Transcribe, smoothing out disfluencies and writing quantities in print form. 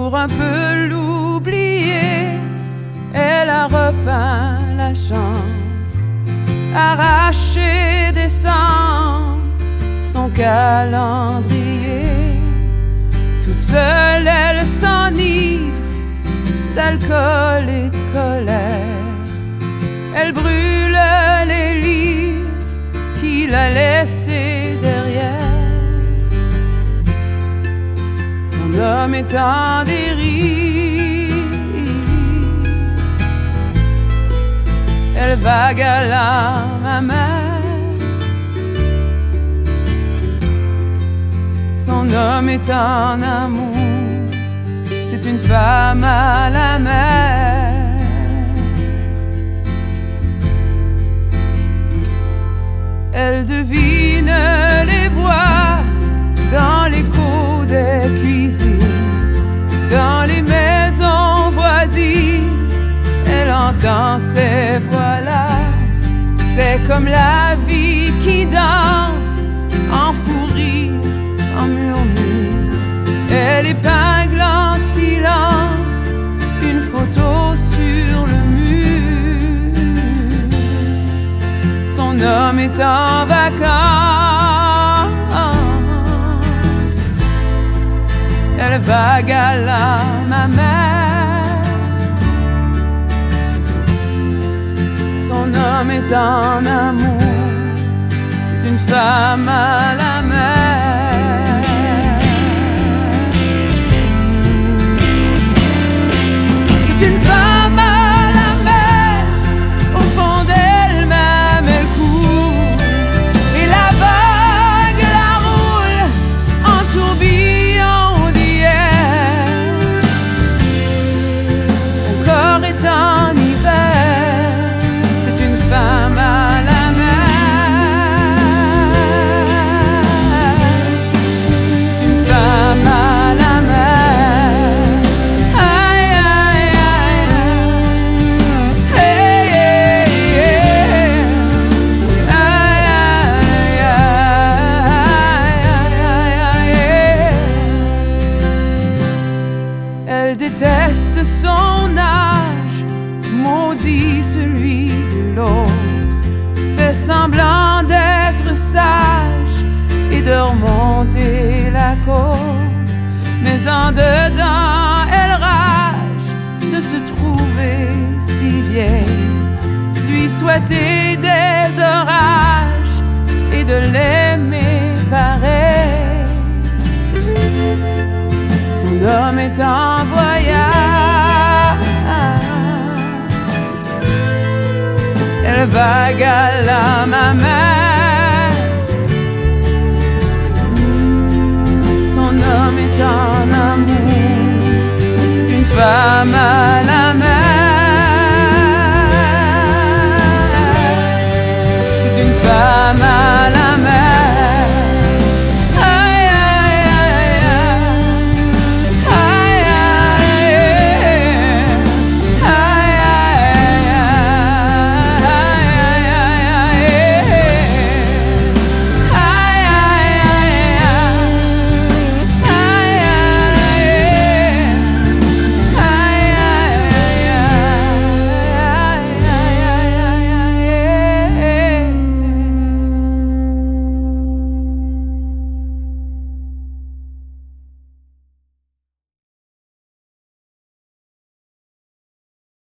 Pour un peu l'oublier, elle a repeint la chambre, arraché des cendres son calendrier. Toute seule, elle s'enivre d'alcool et de colère. Elle brûle les livres qu'il a laissés derrière. Son homme est en dérive. Elle vague à l'âme amère. Son homme est en amour, c'est une femme à la mer. Elle devine les voix dans l'écho des cuisines, dans les maisons voisines. Elle entend ces voix-là. C'est comme la vie qui danse en fou rire, en murmure. Elle épingle en silence une photo sur le mur. Son homme est en vacances. Elle vague à l'âme amère. Son homme est en amour, c'est une femme à la mer. C'est une femme à la mer, au fond d'elle-même elle court, et la vague la roule en tourbillon d'hier. Son corps est en hiver, c'est une femme à la mer. C'est une femme à la mer. Aïe, aïe, aïe, aïe. Hey, hey, hey. Aïe, aïe, aïe, aïe, aïe. Elle déteste son âge, maudit celui de l'autre, fait semblant d'être sage et de remonter la côte. Mais en dedans, elle rage de se trouver si vieille, lui souhaiter des orages et de l'aimer pareil. Son homme est en voyage. Elle vague à l'âme amère.